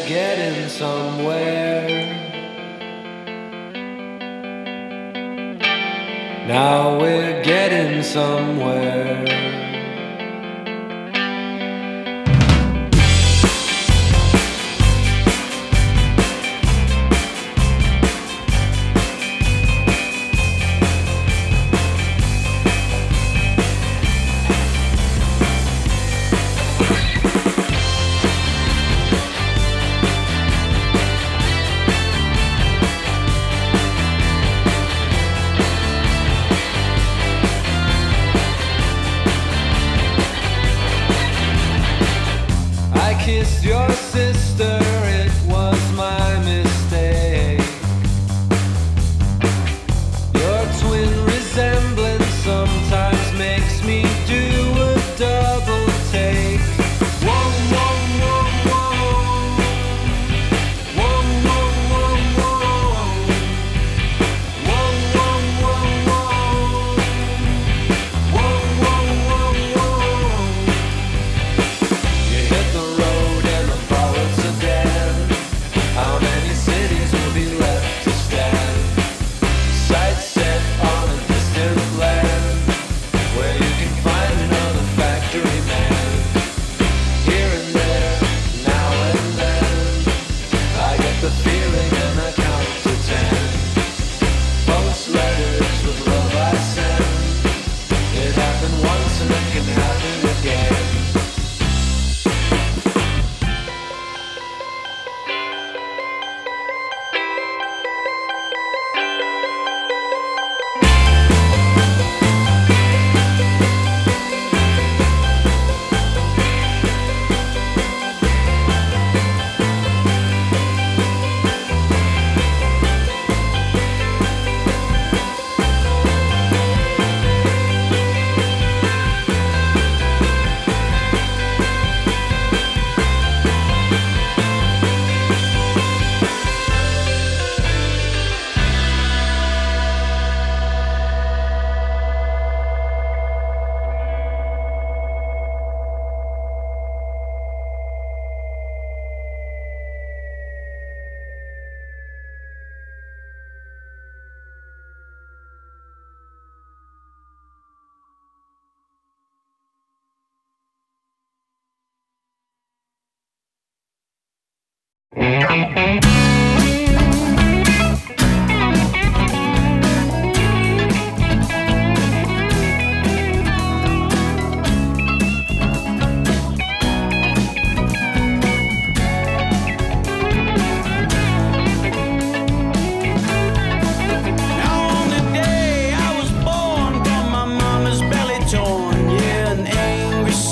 getting somewhere. Now we're getting somewhere. Kissed your sister, it was my mistake. Your twin resemblance sometimes makes me do a double take. Whoa, whoa, whoa, whoa. Whoa, whoa, whoa, whoa. Whoa, whoa, whoa, whoa. Whoa, whoa, whoa, whoa. You hit the road. How many cities will be left to stand? Sights set on a distant land, where you can find another factory man. Here and there, now and then, I get the feeling and I count to 10. Post letters with love I send. It happened once and it can happen again.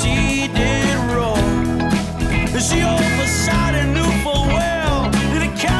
She oversight and knew full well that it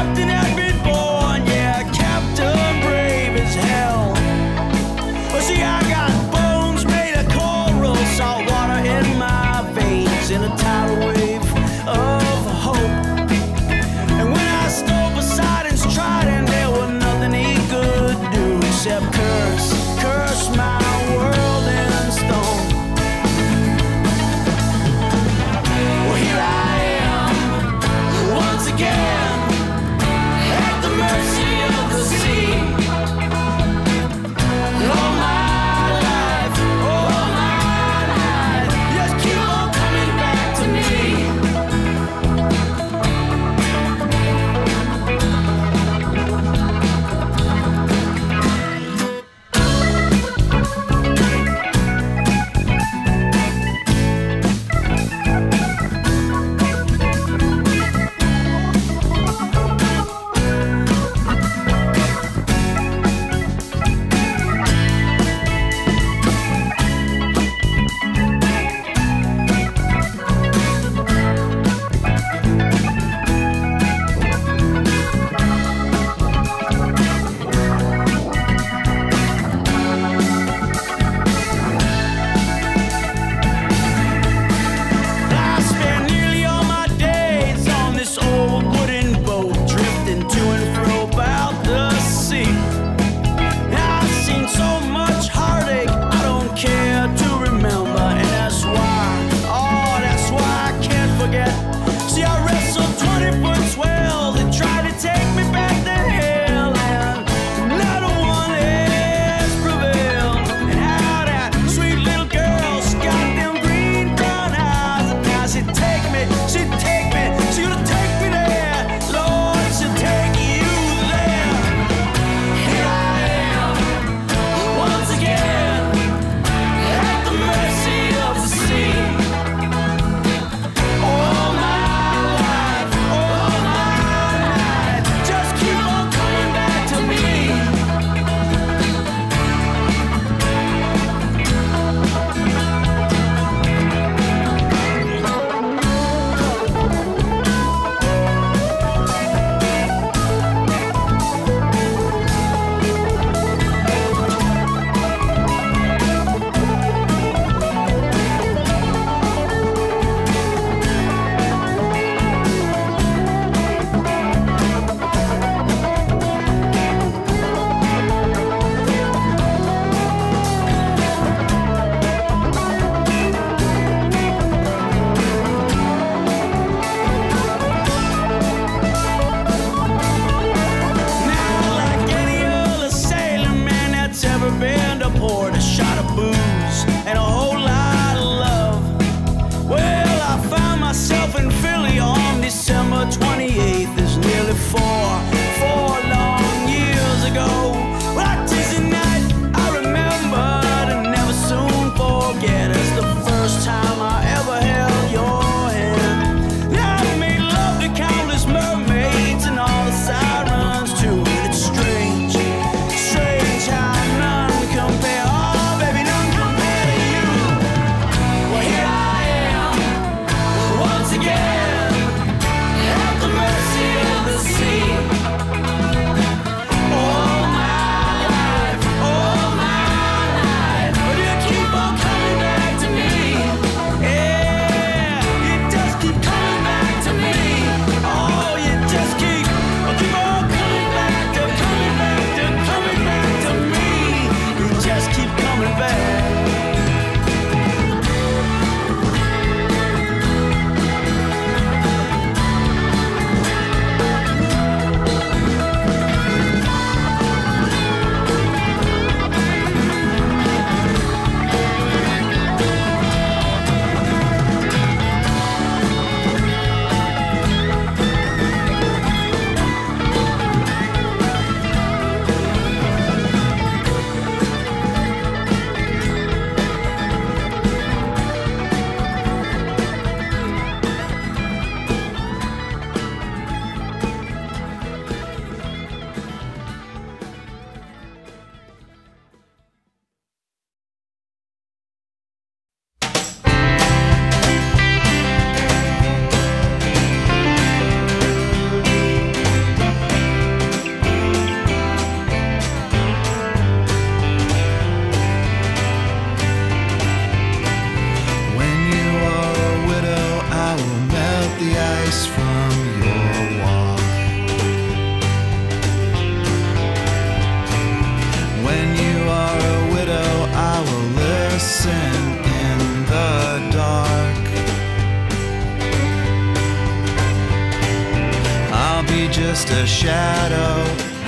just a shadow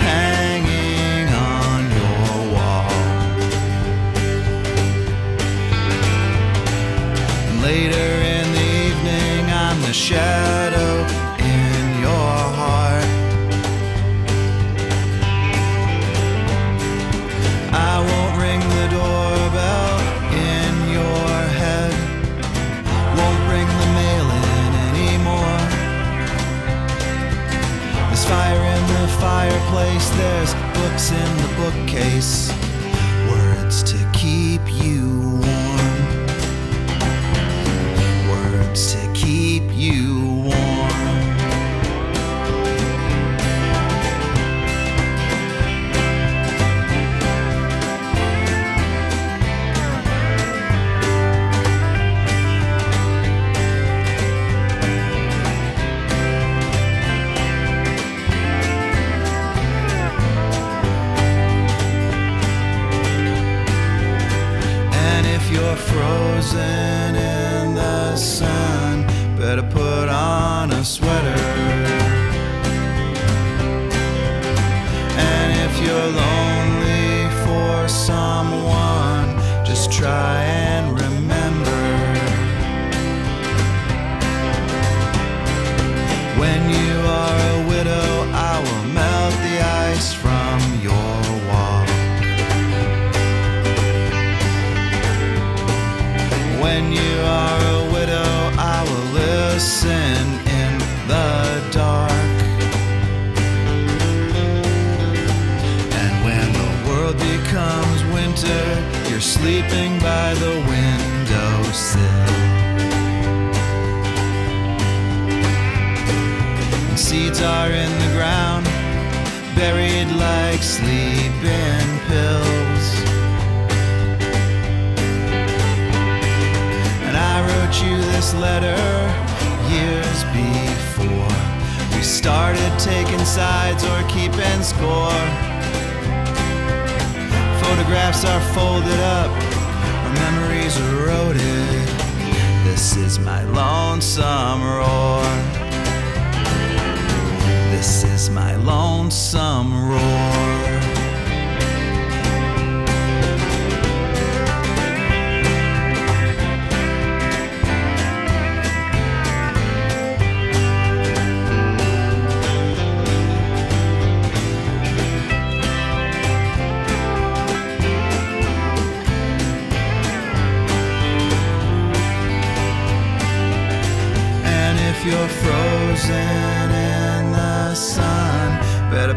hanging on your wall. And later in the evening, I'm the shadow in your heart. I won't ring the doorbell in your head, won't bring the mail in anymore. There's fire in the fireplace, there's books in the bookcase, words to keep you warm, words to keep you warm. You're frozen in the sun, better put on a sweater. And if you're lonely for someone, just try and remember, when you are a widow, I will melt the ice from your wall. When you are a widow, I will listen in the dark. And when the world becomes winter, you're sleeping by the windowsill. And seeds are in the ground, buried like sleeping pills. I wrote you this letter years before we started taking sides or keeping score. Photographs are folded up, our memories eroded. This is my lonesome roar. This is my lonesome roar.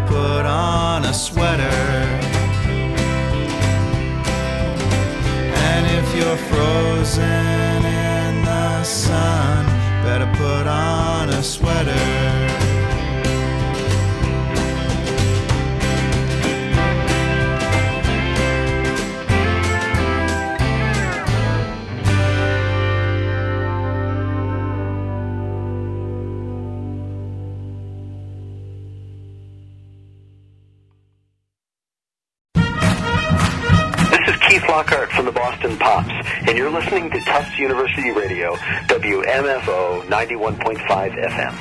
put on a sweater. And if you're frozen in the sun, better put on a sweater. Keith Lockhart from the Boston Pops, and you're listening to Tufts University Radio, WMFO 91.5 FM.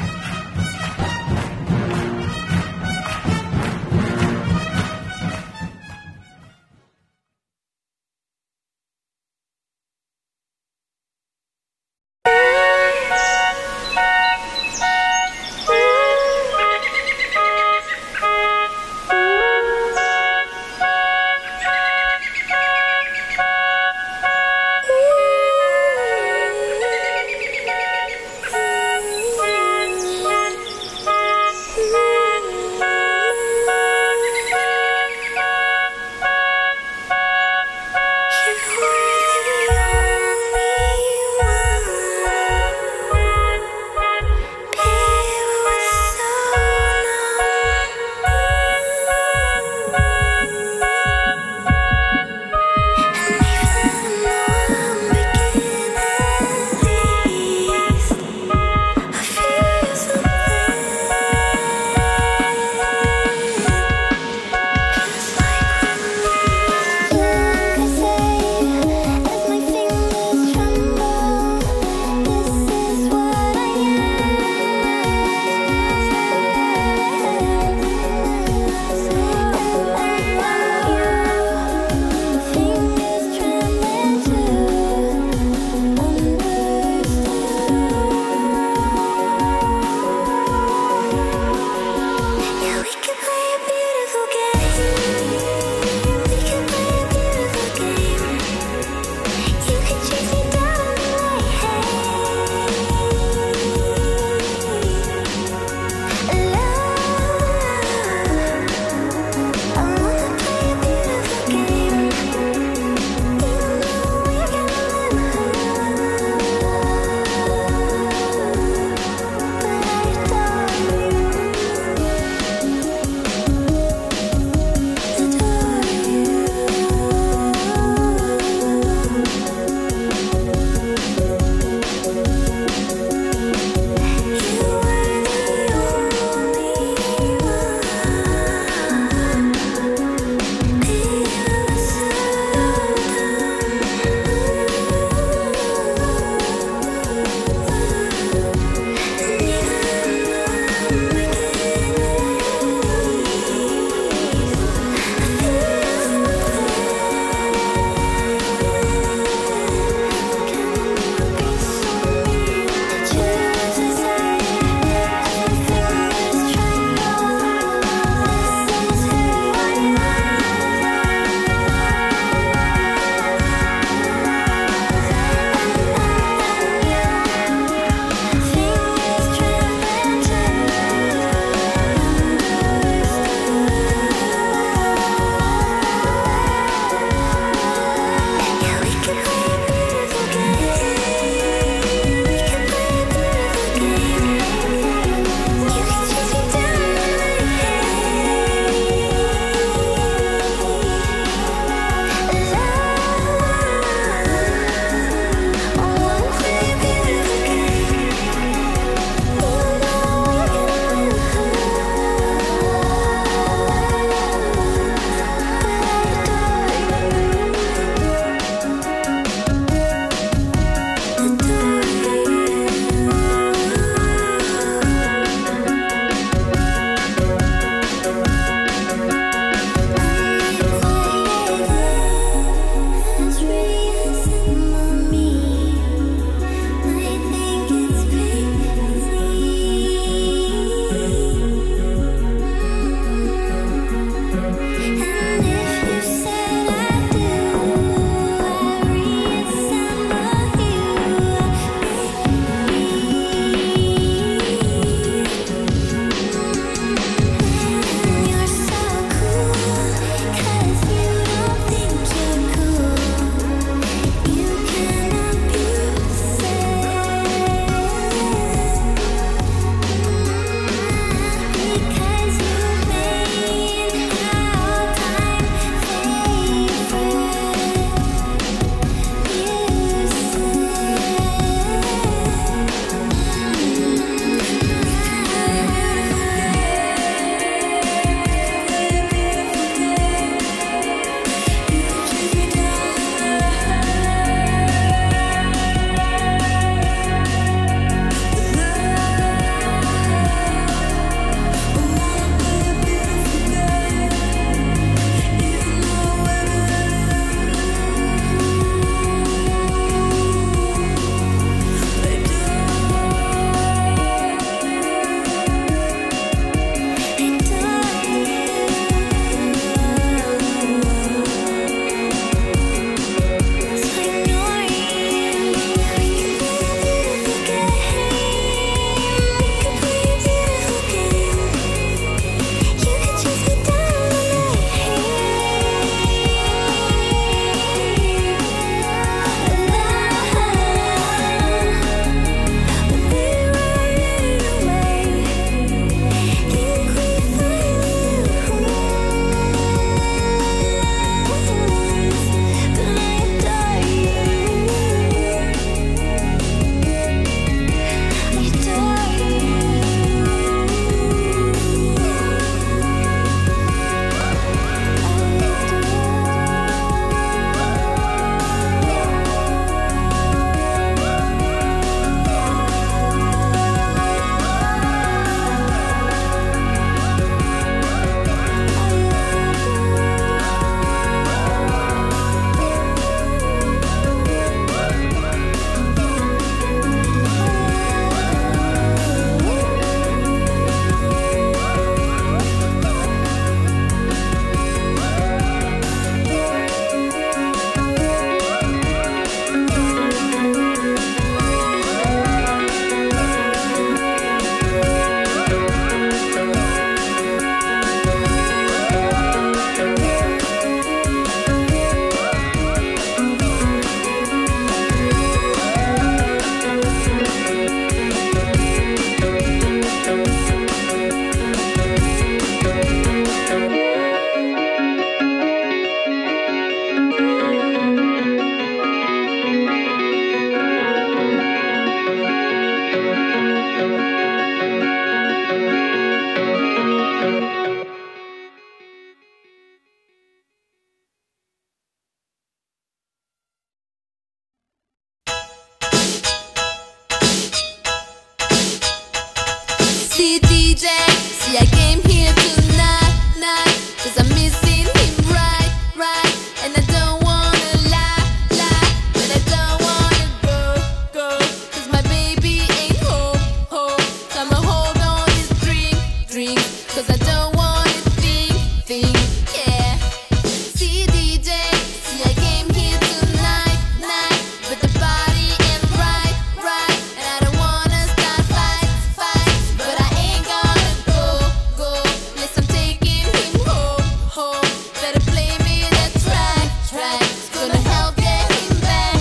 See DJ, see I came here tonight, 'cause I'm missing him right, and I don't wanna lie, but I don't wanna go, 'cause my baby ain't home, so I'ma hold on this drink, 'cause I don't wanna think, yeah. See DJ, see I came here tonight, but the body ain't right, and I don't wanna start fight, but I ain't gonna go, unless I'm taking him home. Better play me that track, it's gonna help get him back.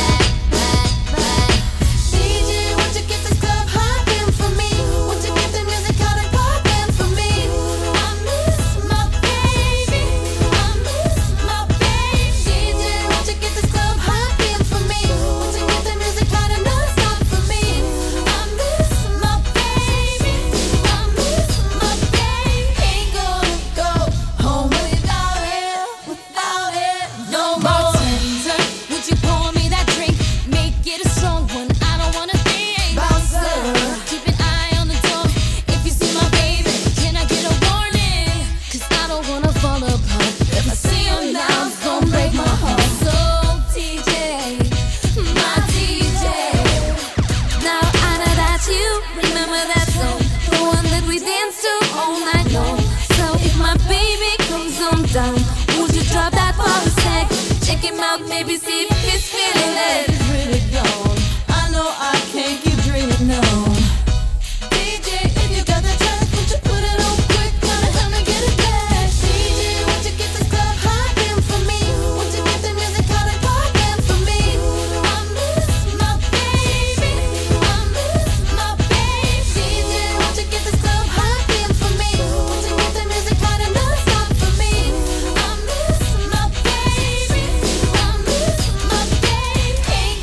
DJ, won't you get this club hopping for me? Won't you get the music out and popping for me? I miss my baby, DJ, won't you get this club hopping for me? Won't you get the music out and not stop for me? I miss my baby, ain't gonna go home without it no more. Bartender, would you pour me that drink? Make it a strong one, I don't wanna think. Bouncer, keep an eye on the door. If you see my baby, can I get a warning? 'Cause I don't wanna fall apart. If I see him now, it's gonna break my heart. So DJ, my DJ, now I know that you remember that song, the one that we danced to all night long. So if my baby comes on down, would you drop that for a sec? Check him out, maybe see if he's feeling it. He's really gone. I know I can't keep dreaming on. DJ, if you got that track, would you put it on quick? Gotta help me get it back. DJ, won't you get this club hopping for me? Won't you get the music out and popping for me? I miss my baby, DJ, won't you get this club hopping for me? Won't you get the music out and not stop for me? I miss my baby, ain't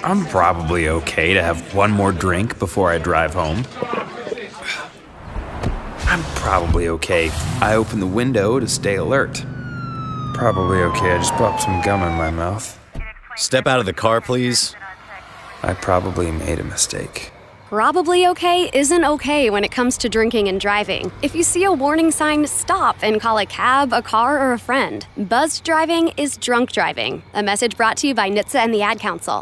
I'm probably okay to have one more drink before I drive home. I'm probably okay. I open the window to stay alert. Probably okay. I just popped some gum in my mouth. Step out of the car, please. I probably made a mistake. Probably okay isn't okay when it comes to drinking and driving. If you see a warning sign, stop and call a cab, a car, or a friend. Buzzed driving is drunk driving. A message brought to you by NHTSA and the Ad Council.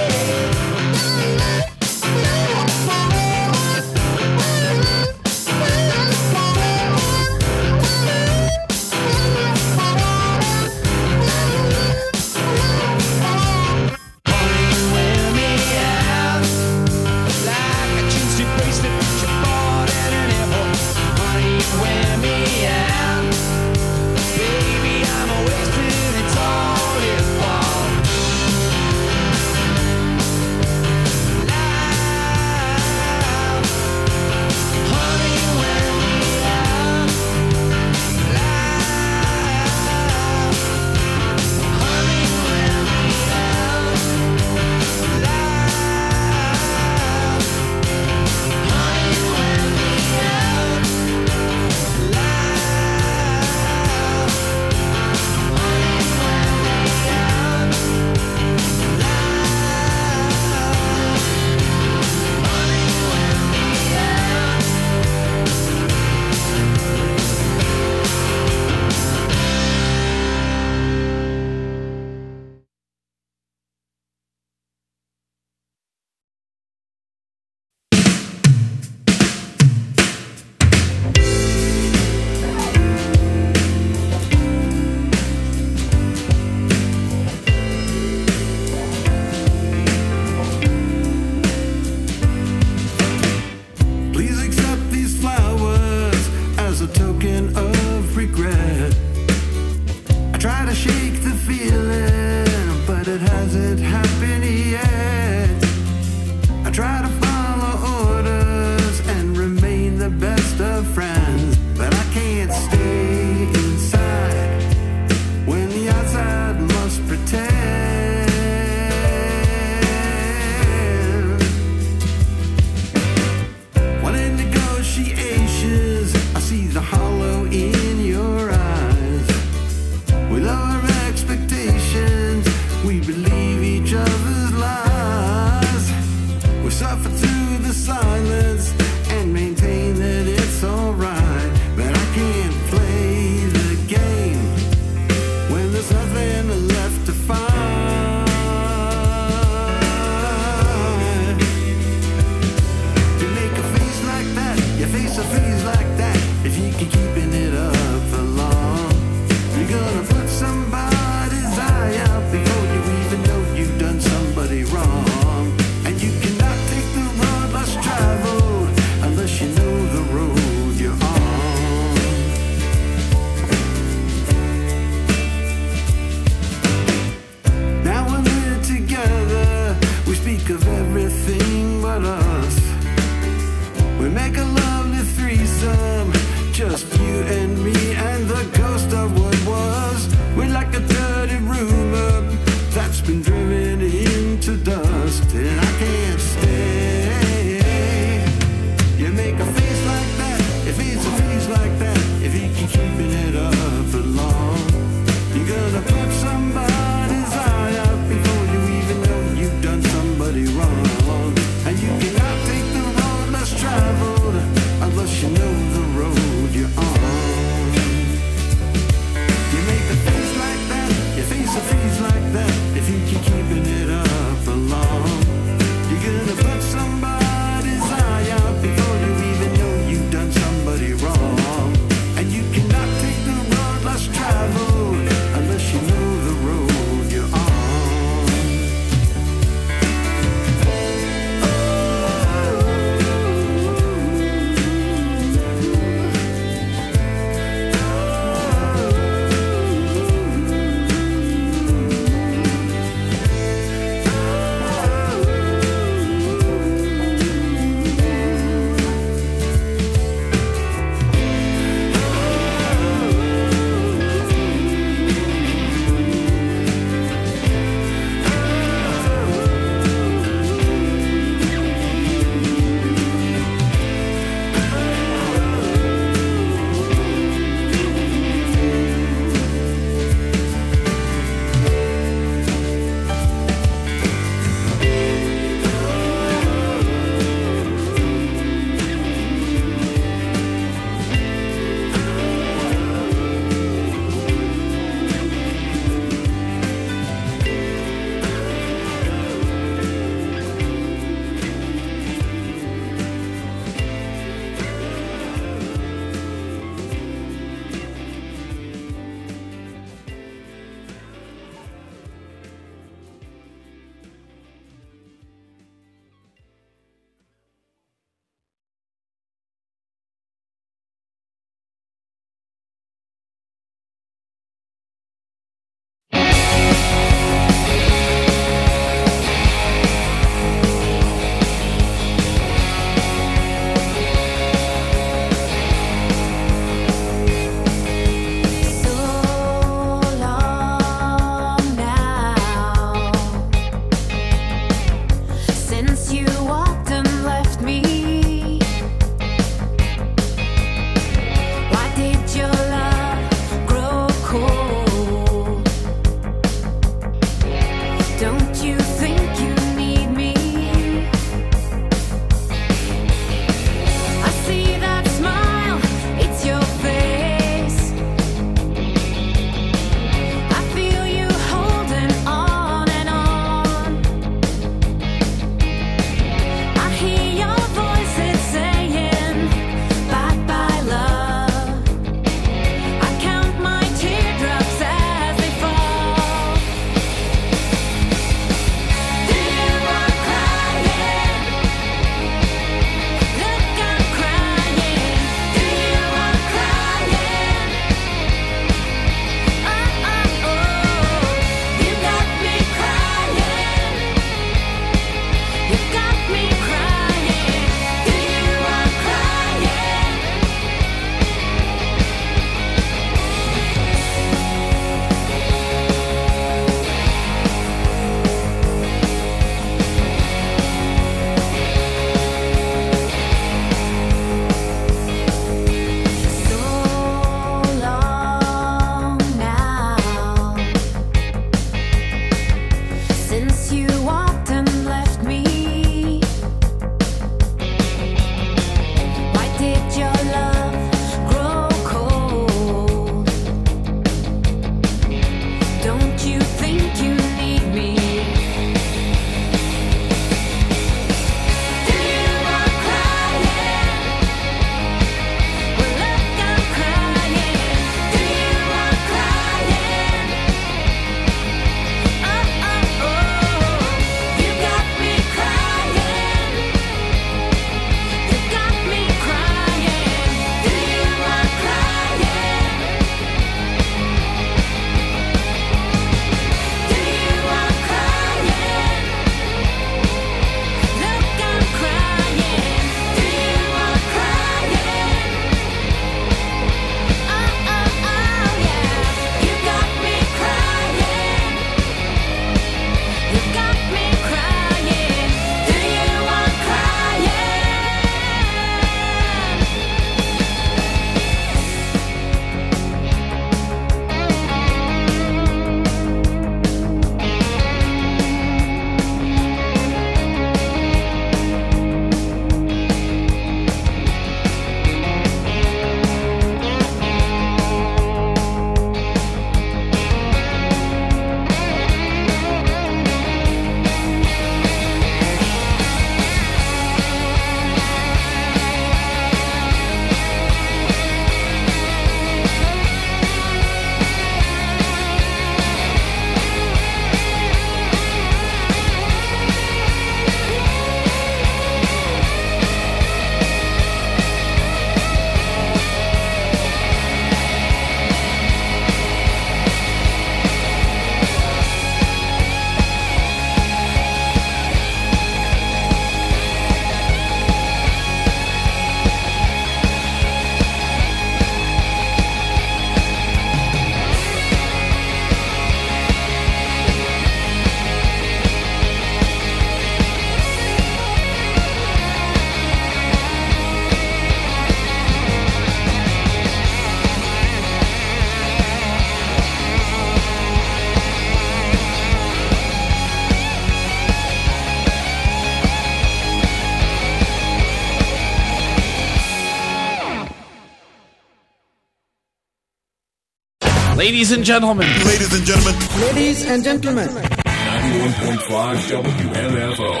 Ladies and gentlemen. Ladies and gentlemen. Ladies and gentlemen. 91.5 WMFO.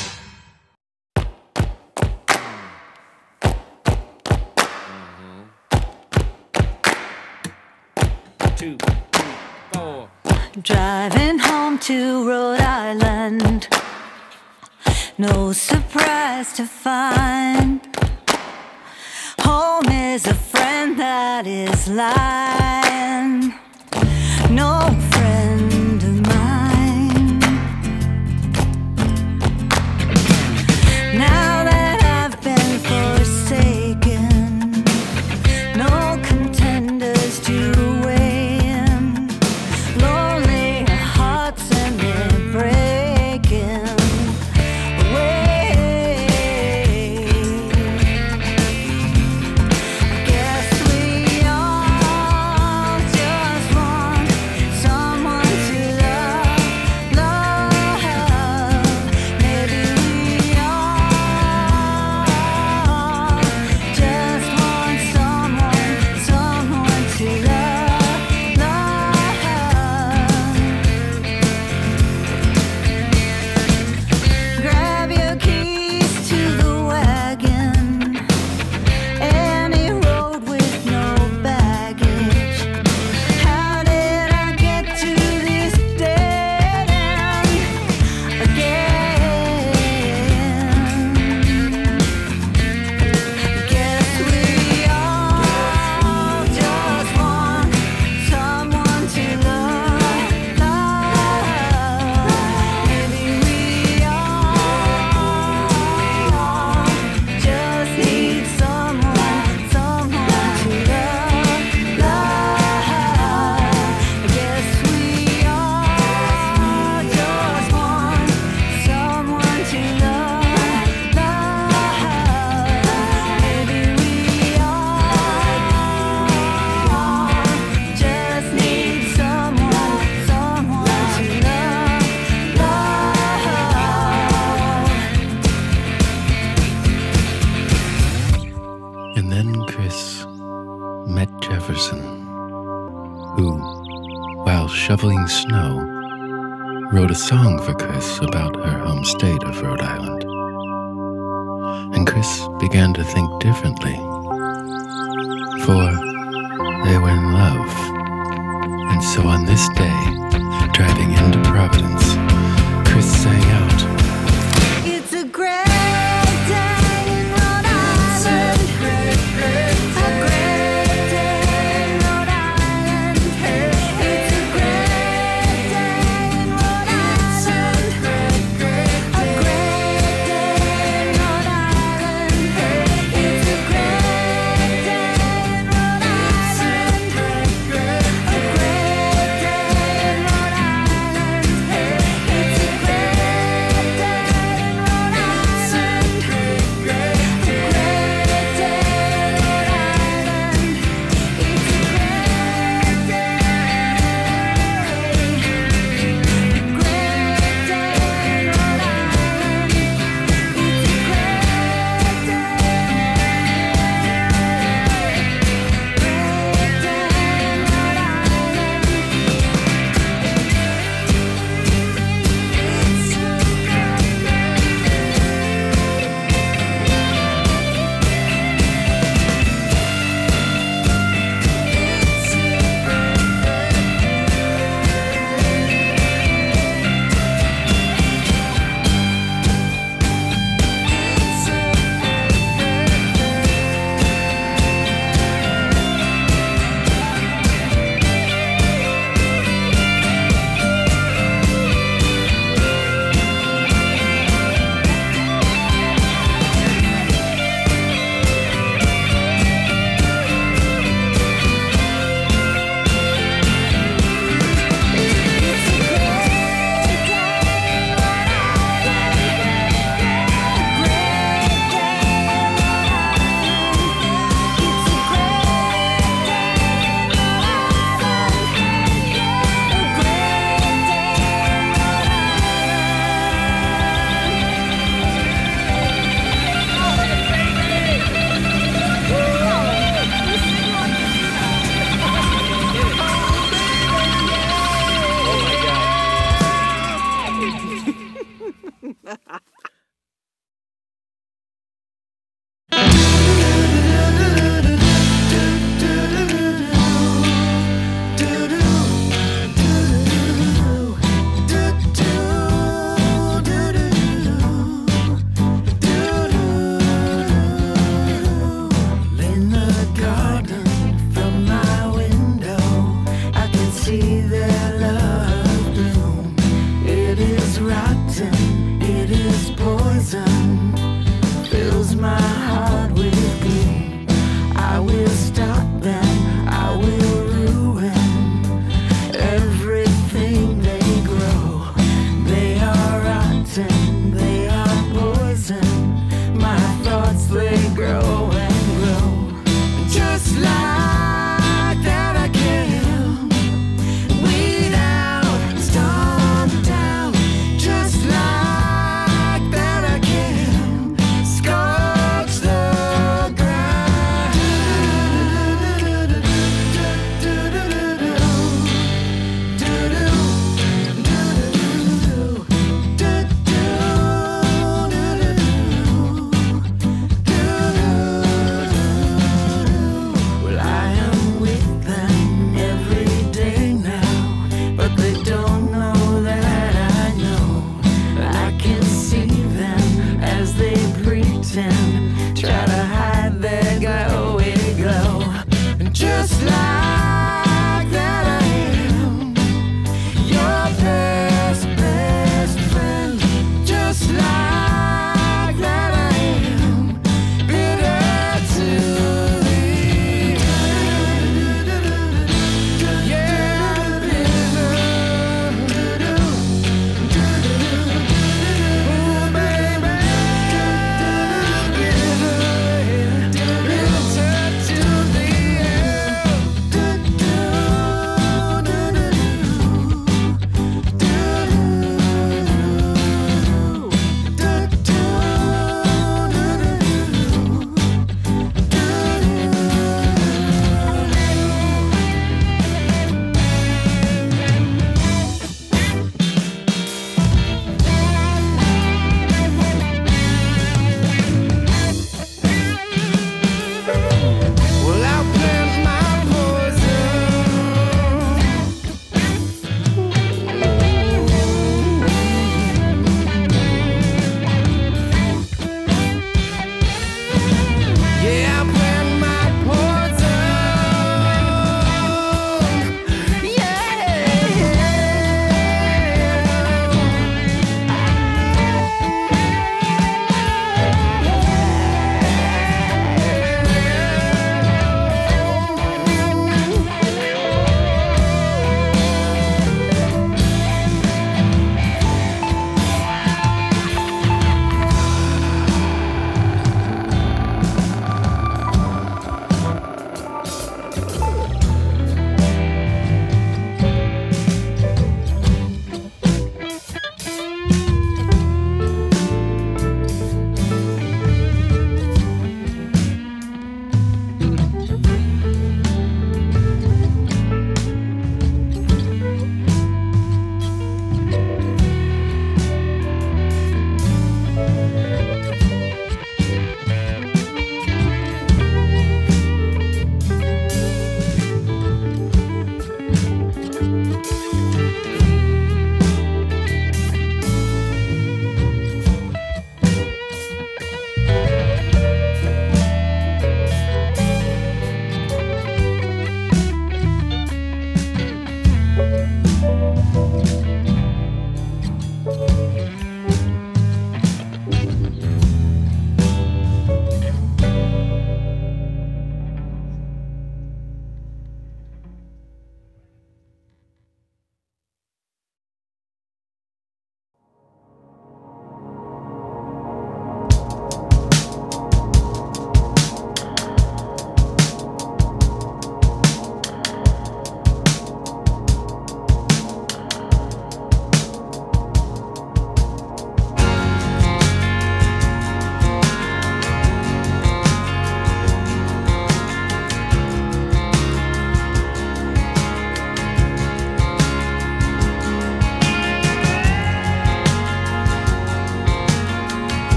2, 4. Driving home to Rhode Island. No surprise to find home is a friend that is lying. No friend of mine. Now that I've been forsaken, no contenders to weigh in. Lonely hearts and they're breaking away. Guess we all just want someone to love, love. Maybe we all just want someone to love, love. Grab your keys to the wagon. Any road with no baggage. How did I get to this dead end again? Guess we all just want someone to love, love. Maybe we all just need someone to love, love. Guess we all just want someone to love, love. Maybe we all just need someone to love. And then Chris met Jefferson, who, while shoveling snow, wrote a song for Chris about her home state of Rhode Island. And Chris began to think differently, for they were in love. And so on this day, driving into Providence, Chris sang out, It's a great day in Rhode Island. A great day in Rhode Island. It's a great day in Rhode Island. A great day in Rhode Island. It's a great day in Rhode Island. A great day in Rhode Island. It's a great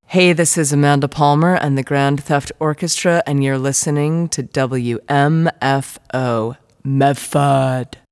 Hey, this is Amanda Palmer and the Grand Theft Orchestra, and you're listening to WMFO Medford.